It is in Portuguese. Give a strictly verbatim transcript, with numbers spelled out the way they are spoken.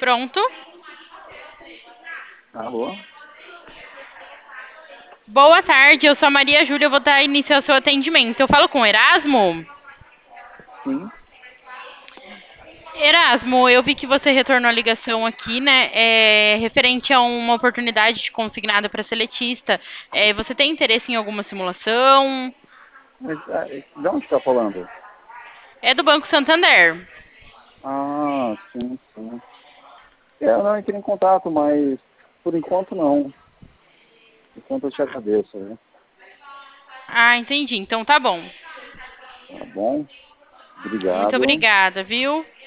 Pronto. Alô? Boa tarde, eu sou a Maria Júlia, eu vou dar início ao seu atendimento. Eu falo com o Erasmo? Sim. Erasmo, eu vi que você retornou a ligação aqui, né? É, referente a uma oportunidade de consignado para seletista. É, você tem interesse em alguma simulação? Mas, ah, de onde está falando? É do Banco Santander. Ah, sim, sim. É, eu não entrei em contato, mas por enquanto não. Por enquanto eu te agradeço, né? Ah, entendi. Então tá bom. Tá bom? Muito Obrigado. obrigada, viu?